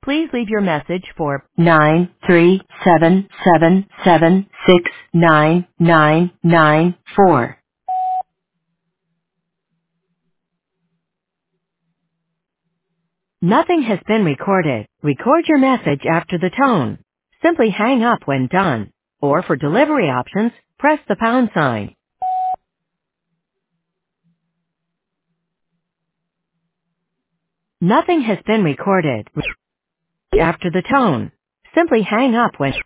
Please leave your message for 93777699994. Nothing has been recorded. Record your message after the tone. Simply hang up when done. Or for delivery options, press the pound sign. Nothing has been recorded. After the tone. Simply hang up when